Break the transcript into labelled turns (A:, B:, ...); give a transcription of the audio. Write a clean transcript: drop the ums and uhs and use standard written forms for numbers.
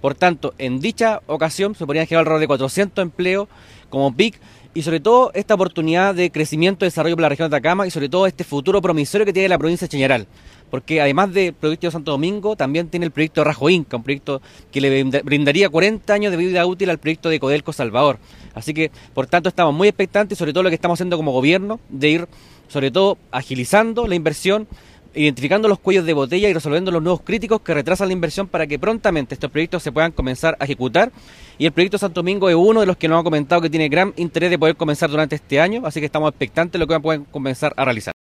A: Por tanto, en dicha ocasión se podrían generar alrededor de 400 empleos como PIC, y sobre todo esta oportunidad de crecimiento y desarrollo para la región de Atacama, y sobre todo este futuro promisorio que tiene la provincia de Chañaral. Porque además del proyecto de Santo Domingo, también tiene el proyecto de Rajo Inca, un proyecto que le brindaría 40 años de vida útil al proyecto de Codelco Salvador. Así que, por tanto, estamos muy expectantes, sobre todo lo que estamos haciendo como gobierno, de ir, sobre todo, agilizando la inversión, identificando los cuellos de botella y resolviendo los nuevos críticos que retrasan la inversión para que prontamente estos proyectos se puedan comenzar a ejecutar. Y el proyecto Santo Domingo es uno de los que nos ha comentado que tiene gran interés de poder comenzar durante este año, así que estamos expectantes de lo que pueden comenzar a realizar.